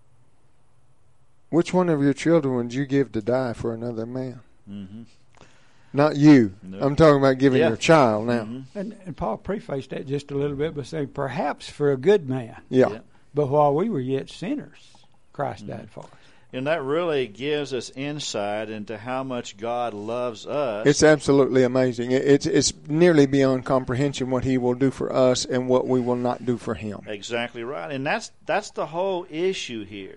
Which one of your children would you give to die for another man? Mm-hmm. Not you. No. I'm talking about giving Yeah. your child now. Mm-hmm. and, and Paul prefaced that just a little bit by saying, perhaps for a good man, Yeah. Yeah. but while we were yet sinners, Christ Mm-hmm. died for us. And that really gives us insight into how much God loves us. It's absolutely amazing. It- It's it's nearly beyond comprehension what He will do for us and what we will not do for Him. Exactly right. And that's that's the whole issue here.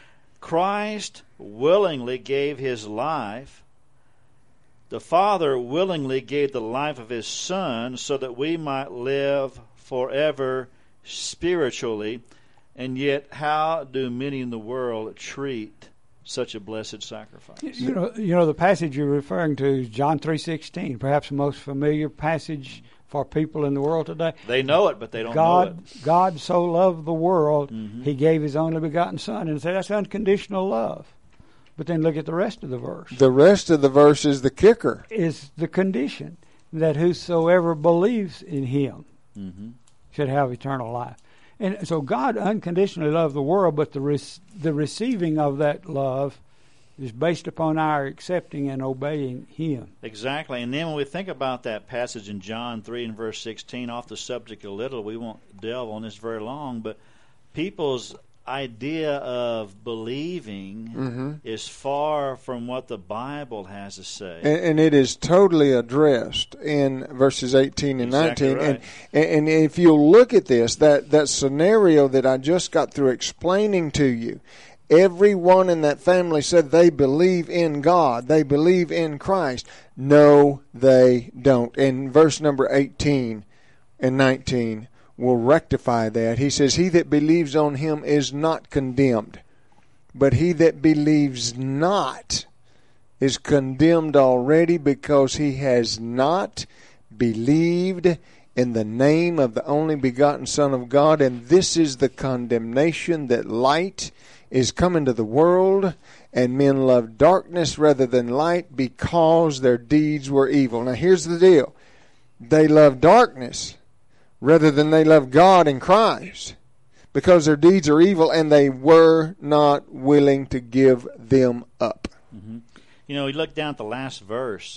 Christ willingly gave His life. The Father willingly gave the life of His Son so that we might live forever spiritually. And yet, how do many in the world treat such a blessed sacrifice? You know, you know the passage you're referring to is John three sixteen, perhaps the most familiar passage for people in the world today. They know it, but they don't God, know it. God so loved the world, Mm-hmm. He gave His only begotten Son, and say that's unconditional love. But then look at the rest of the verse. The rest of the verse is the kicker. Is the condition that whosoever believes in Him Mm-hmm. should have eternal life. And so God unconditionally loved the world, but the re- the receiving of that love is based upon our accepting and obeying Him. Exactly. And then when we think about that passage in John three and verse sixteen, off the subject a little, we won't delve on this very long, but people's idea of believing Mm-hmm. is far from what the Bible has to say. And, and it is totally addressed in verses eighteen and Exactly nineteen. right. And, and if you'll look at this, that, that scenario that I just got through explaining to you, everyone in that family said they believe in God. They believe in Christ. No, they don't. And verse number eighteen and nineteen will rectify that. He says, he that believes on Him is not condemned, but he that believes not is condemned already, because he has not believed in the name of the only begotten Son of God. And this is the condemnation, that light is come into the world, and men love darkness rather than light, because their deeds were evil. Now here's the deal. They love darkness rather than they love God and Christ, because their deeds are evil, and they were not willing to give them up. Mm-hmm. You know, we look down at the last verse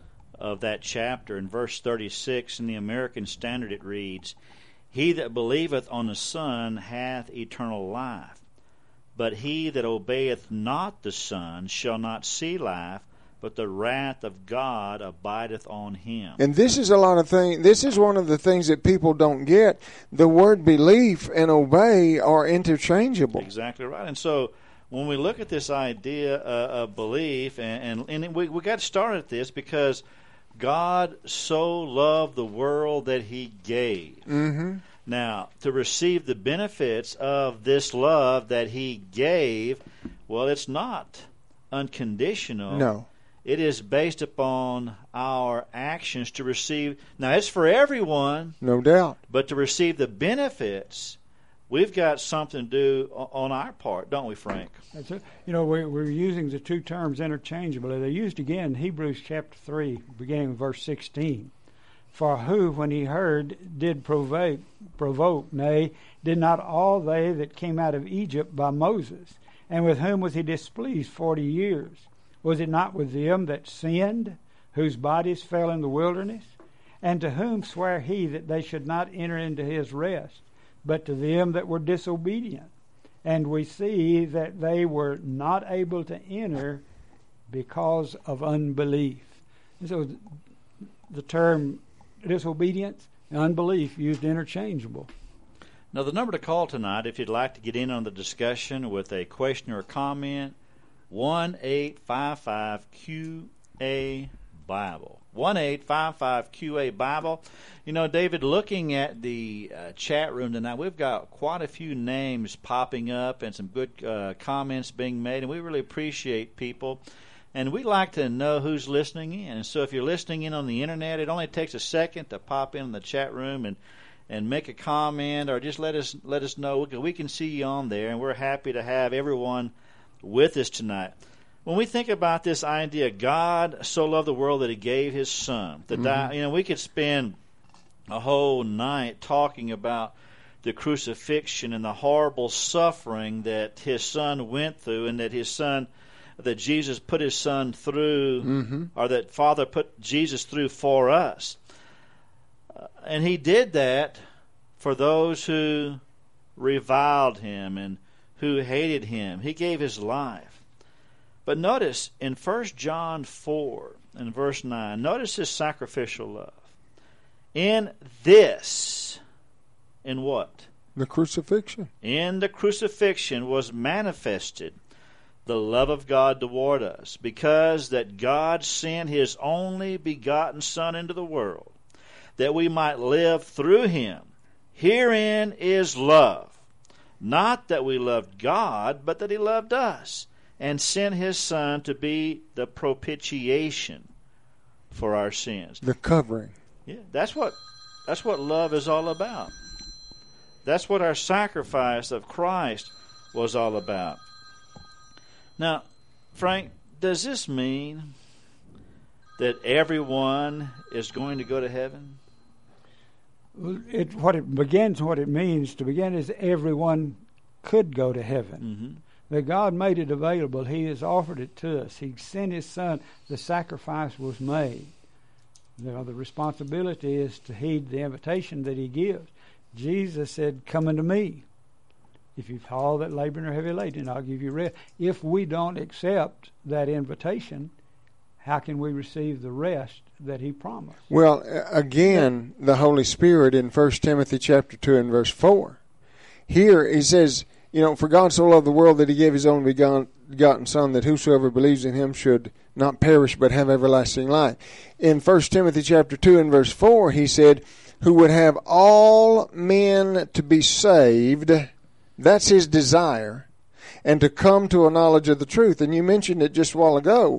of that chapter, in verse thirty-six, in the American Standard it reads, he that believeth on the Son hath eternal life, but he that obeyeth not the Son shall not see life, but the wrath of God abideth on him. And this is a lot of things. This is one of the things that people don't get. The word belief and obey are interchangeable. Exactly right. And so when we look at this idea uh, of belief, and, and, and we, we got started at this because God so loved the world that He gave. Mm-hmm. Now, to receive the benefits of this love that He gave, well, it's not unconditional. No. It is based upon our actions to receive. Now, it's for everyone. No doubt. But to receive the benefits, we've got something to do on our part, don't we, Frank? That's it. You know, we, we're using the two terms interchangeably. They're used again in Hebrews chapter three, beginning with verse sixteen. For who, when he heard, did provoke, provoke, nay, did not all they that came out of Egypt by Moses? And with whom was he displeased forty years? Was it not with them that sinned, whose bodies fell in the wilderness? And to whom sware he that they should not enter into his rest, but to them that were disobedient? And we see that they were not able to enter because of unbelief. And so the term disobedience and unbelief used interchangeable. Now, the number to call tonight, if you'd like to get in on the discussion with a question or comment, one eight five five Q A Bible. one eight five five Q A Bible. You know, David, looking at the uh, chat room tonight, we've got quite a few names popping up and some good uh, comments being made, and we really appreciate people. And we like to know who's listening in. And so if you're listening in on the Internet, it only takes a second to pop in the chat room and, and make a comment, or just let us let us know. We can, we can see you on there, and we're happy to have everyone with us tonight. When we think about this idea, God so loved the world that He gave His Son. To die, mm-hmm. You know, we could spend a whole night talking about the crucifixion and the horrible suffering that His Son went through, and that His Son, that Jesus put His Son through, mm-hmm. or that Father put Jesus through for us. Uh, and He did that for those who reviled Him and who hated Him. He gave His life. But notice in First John four and verse nine, notice His sacrificial love. In this, in what? The crucifixion. In the crucifixion was manifested the love of God toward us, because that God sent His only begotten Son into the world, that we might live through Him. Herein is love. Not that we loved God, but that He loved us, and sent His Son to be the propitiation for our sins. The covering. Yeah, that's what that's what love is all about. That's what our sacrifice of Christ was all about. Now, Frank, does this mean that everyone is going to go to heaven? It, what it begins, what it means to begin is everyone could go to heaven. Mm-hmm. That God made it available. He has offered it to us. He sent His Son. The sacrifice was made. You know, the responsibility is to heed the invitation that He gives. Jesus said, "Come unto me. If you've all that labor and are heavy laden, I'll give you rest." If we don't accept that invitation, how can we receive the rest that He promised? Well, again, the Holy Spirit in First Timothy chapter two and verse four. Here He says, you know, for God so loved the world that He gave His only begotten Son, that whosoever believes in Him should not perish but have everlasting life. In First Timothy chapter two and verse four, He said, who would have all men to be saved, that's His desire, and to come to a knowledge of the truth. And you mentioned it just a while ago.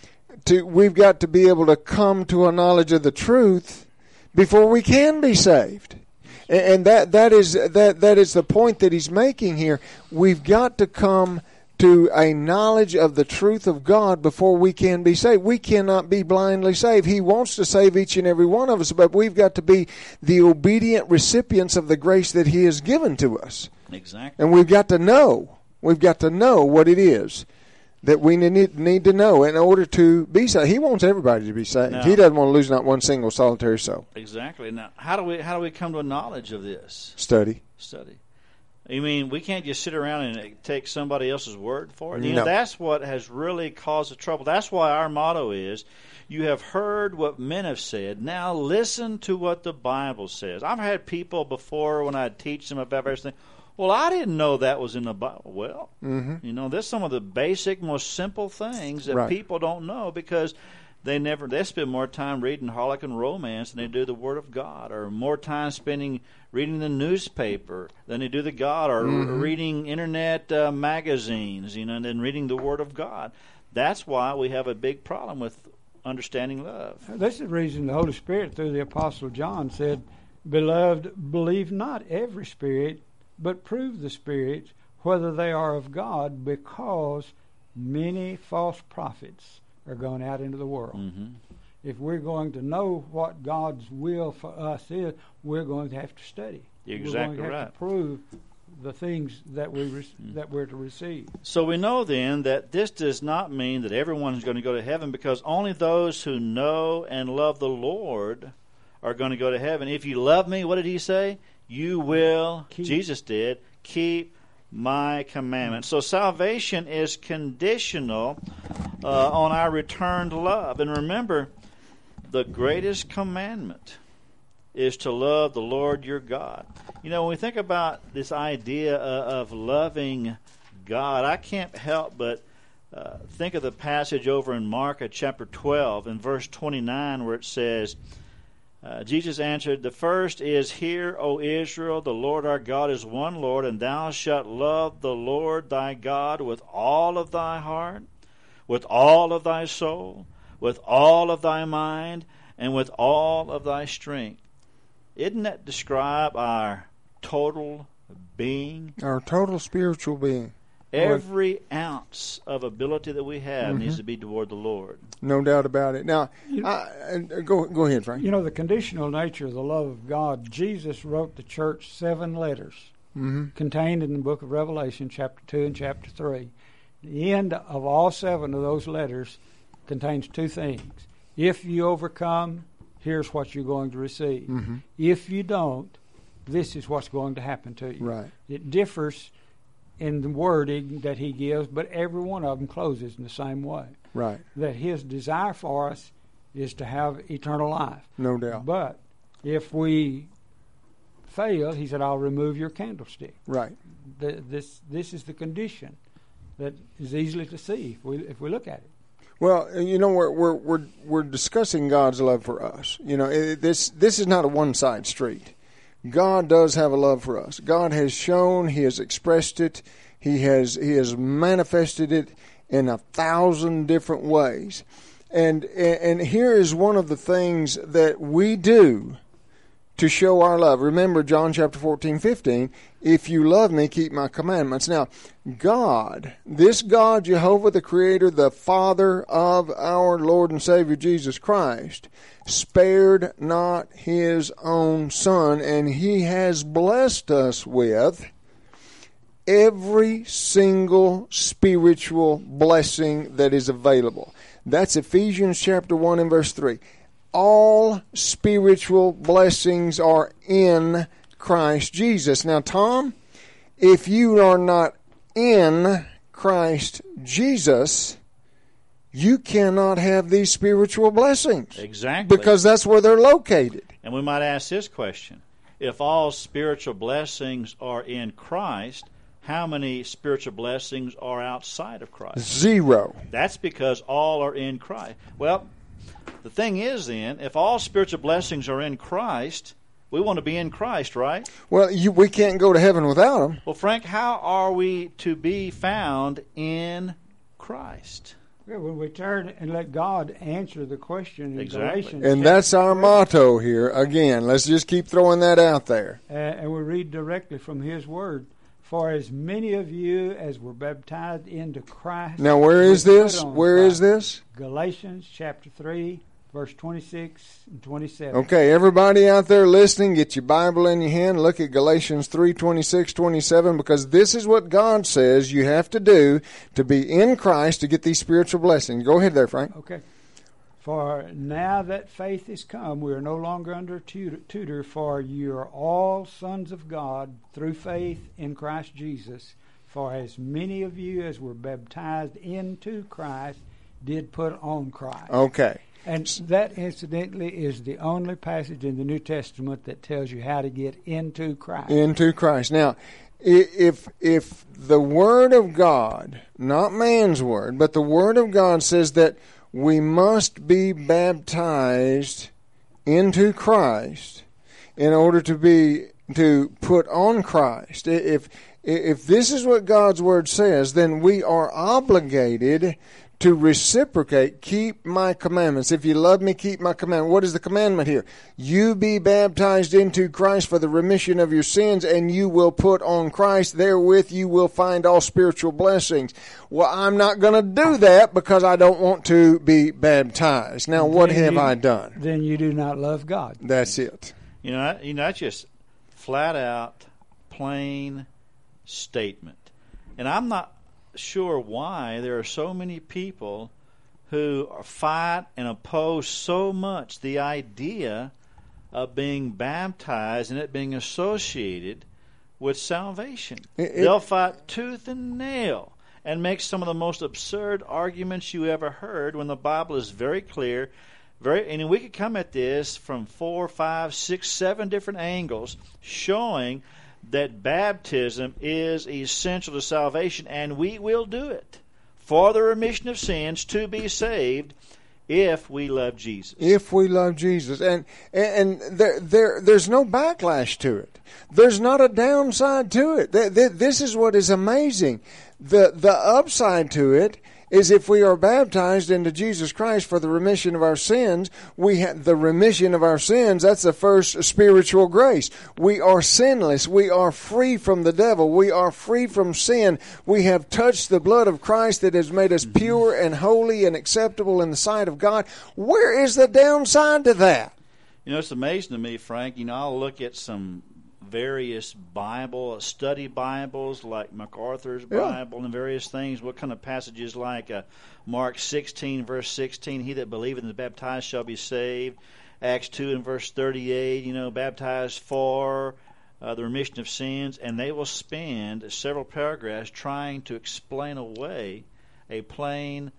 To, we've got to be able to come to a knowledge of the truth before we can be saved. And that that is that that is the point that He's making here. We've got to come to a knowledge of the truth of God before we can be saved. We cannot be blindly saved. He wants to save each and every one of us, but we've got to be the obedient recipients of the grace that He has given to us. Exactly. And we've got to know. We've got to know what it is that we need, need to know in order to be saved. He wants everybody to be saved. Now, He doesn't want to lose not one single solitary soul. Exactly. Now, how do we how do we come to a knowledge of this? Study. Study. You mean we can't just sit around and take somebody else's word for it? You No. know, that's what has really caused the trouble. That's why our motto is, you have heard what men have said, now listen to what the Bible says. I've had people before when I teach them about everything, well, I didn't know that was in the Bible. Well, Mm-hmm. you know, there's some of the basic, most simple things that Right. people don't know because they never they spend more time reading Harlequin romance than they do the Word of God, or more time spending reading the newspaper than they do the God, or Mm-hmm. reading internet uh, magazines, you know, and then reading the Word of God. That's why we have a big problem with understanding love. This is the reason the Holy Spirit, through the Apostle John, said, "Beloved, believe not every spirit, but prove the spirits whether they are of God, because many false prophets are going out into the world." Mm-hmm. If we're going to know what God's will for us is, we're going to have to study. You're we're exactly going to have right. to prove the things that we re- that we're to receive. So we know then that this does not mean that everyone is going to go to heaven, because only those who know and love the Lord are going to go to heaven. If you love me, what did he say? You will, Keep. Jesus did, keep my commandments. So salvation is conditional uh, on our returned love. And remember, the greatest commandment is to love the Lord your God. You know, when we think about this idea of, of loving God, I can't help but uh, think of the passage over in Mark chapter twelve in verse twenty-nine, where it says, uh, Jesus answered, "The first is, Hear, O Israel, the Lord our God is one Lord, and thou shalt love the Lord thy God with all of thy heart, with all of thy soul, with all of thy mind, and with all of thy strength." Isn't that describe our total being? Our total spiritual being. Every ounce of ability that we have Mm-hmm. needs to be toward the Lord. No doubt about it. Now, You- I, uh, go go ahead, Frank. You know, the conditional nature of the love of God, Jesus wrote the church seven letters Mm-hmm. contained in the book of Revelation, chapter two and chapter three. The end of all seven of those letters contains two things. If you overcome, here's what you're going to receive. Mm-hmm. If you don't, this is what's going to happen to you. Right. It differs in the wording that he gives, but every one of them closes in the same way. Right. That his desire for us is to have eternal life. No doubt. But if we fail, he said, I'll remove your candlestick. Right. The, this this is the condition that is easily to see if we if we look at it. Well, you know, we're we're we're we're discussing God's love for us. You know, it, this this is not a one-side street. God does have a love for us. God has shown, He has expressed it, He has He has manifested it in a thousand different ways. And and here is one of the things that we do to show our love. Remember John chapter fourteen, fifteen, if you love me, keep my commandments. Now, God, this God, Jehovah, the Creator, the Father of our Lord and Savior Jesus Christ, spared not His own Son, and He has blessed us with every single spiritual blessing that is available. That's Ephesians chapter one and verse three. All spiritual blessings are in Christ Jesus. Now, Tom, if you are not in Christ Jesus, you cannot have these spiritual blessings. Exactly. Because that's where they're located. And we might ask this question. If all spiritual blessings are in Christ, how many spiritual blessings are outside of Christ? Zero. That's because all are in Christ. Well, the thing is then, if all spiritual blessings are in Christ, we want to be in Christ, right? Well, you, we can't go to heaven without them. Well, Frank, how are we to be found in Christ? Yeah, when we turn and let God answer the question in Exactly. Galatians, And chapter that's our three, motto here. Again, let's just keep throwing that out there. uh, and we read directly from His Word. For as many of you as were baptized into Christ. Now, where is we put this? on Where is Christ. this? Galatians chapter three, verse twenty-six and twenty-seven. Okay, everybody out there listening, get your Bible in your hand. Look at Galatians three, twenty-six, twenty-seven, because this is what God says you have to do to be in Christ to get these spiritual blessings. Go ahead there, Frank. Okay. For now that faith is come, we are no longer under tutor, tutor, for you are all sons of God through faith in Christ Jesus. For as many of you as were baptized into Christ did put on Christ. Okay. And that, incidentally, is the only passage in the New Testament that tells you how to get into Christ. Into Christ. Now, i- if if the Word of God, not man's Word, but the Word of God says that we must be baptized into Christ in order to be to put on Christ. If if this is what God's Word says, then we are obligated to reciprocate, keep my commandments. If you love me, keep my commandments. What is the commandment here? You be baptized into Christ for the remission of your sins, and you will put on Christ. Therewith you will find all spiritual blessings. Well, I'm not going to do that because I don't want to be baptized. Now, what Then have you- I done? Then you do not love God. That's it. You know, you know, that's just flat out, plain, statement. And I'm not sure why there are so many people who fight and oppose so much the idea of being baptized and it being associated with salvation. It, it, They'll fight tooth and nail and make some of the most absurd arguments you ever heard when the Bible is very clear. Very, and we could come at this from four, five, six, seven different angles, showing that baptism is essential to salvation, and we will do it for the remission of sins to be saved if we love Jesus. If we love Jesus. And and there there there's no backlash to it. There's not a downside to it. This is what is amazing. The the upside to it is if we are baptized into Jesus Christ for the remission of our sins, we have the remission of our sins. That's the first spiritual grace. We are sinless. We are free from the devil. We are free from sin. We have touched the blood of Christ that has made us pure and holy and acceptable in the sight of God. Where is the downside to that? You know, it's amazing to me, Frank. You know, I'll look at some various Bible, study Bibles like MacArthur's Bible yeah. and various things. What kind of passages like uh, Mark sixteen, verse sixteen, he that believeth and is baptized shall be saved. Acts two and verse thirty-eight, you know, baptized for uh, the remission of sins. And they will spend several paragraphs trying to explain away a plain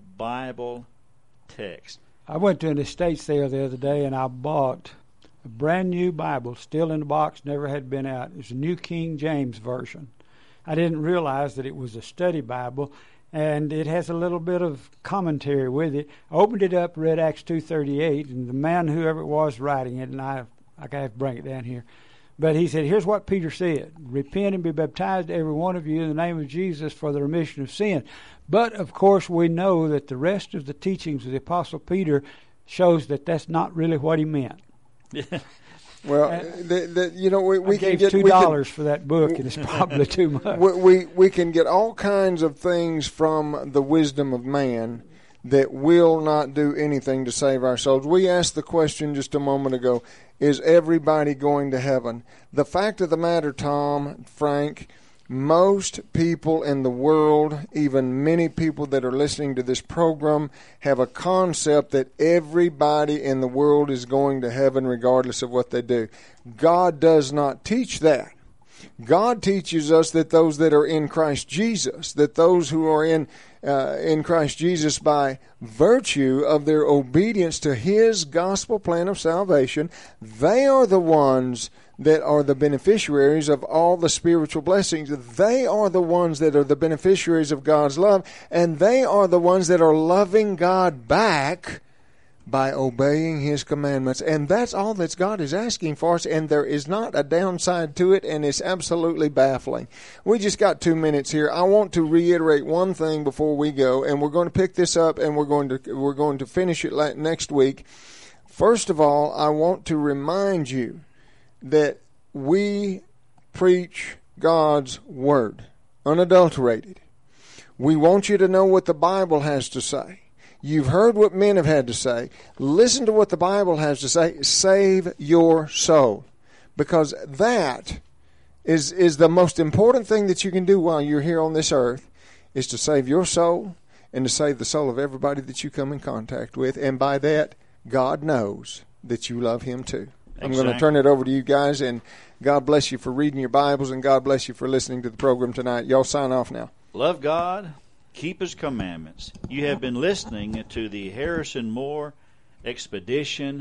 Bible text. I went to an estate sale the other day and I bought a brand new Bible, still in the box, never had been out. It's a New King James Version. I didn't realize that it was a study Bible, and it has a little bit of commentary with it. I opened it up, read Acts two thirty-eight, and the man, whoever it was writing it, and I, I have to bring it down here, but he said, here's what Peter said: repent and be baptized, every one of you, in the name of Jesus for the remission of sin. But, of course, we know that the rest of the teachings of the Apostle Peter shows that that's not really what he meant. Well, the, the, you know, we, we I can gave get two dollars for that book, and it's probably too much. We, we we can get all kinds of things from the wisdom of man that will not do anything to save our souls. We asked the question just a moment ago: is everybody going to heaven? The fact of the matter, Tom, Frank, most people in the world, even many people that are listening to this program, have a concept that everybody in the world is going to heaven regardless of what they do. God does not teach that. God teaches us that those that are in Christ Jesus, that those who are in uh, in Christ Jesus by virtue of their obedience to His gospel plan of salvation, they are the ones that are the beneficiaries of all the spiritual blessings. They are the ones that are the beneficiaries of God's love, and they are the ones that are loving God back by obeying His commandments. And that's all that God is asking for us, and there is not a downside to it, and it's absolutely baffling. We just got two minutes here. I want to reiterate one thing before we go, and we're going to pick this up, and we're going to we're going to finish it next week. First of all, I want to remind you that we preach God's Word, unadulterated. We want you to know what the Bible has to say. You've heard what men have had to say. Listen to what the Bible has to say. Save your soul. Because that is, is the most important thing that you can do while you're here on this earth, is to save your soul and to save the soul of everybody that you come in contact with. And by that, God knows that you love Him too. I'm Exactly. going to turn it over to you guys, and God bless you for reading your Bibles, and God bless you for listening to the program tonight. Y'all sign off now. Love God, keep His commandments. You have been listening to the Harrison Moore Expedition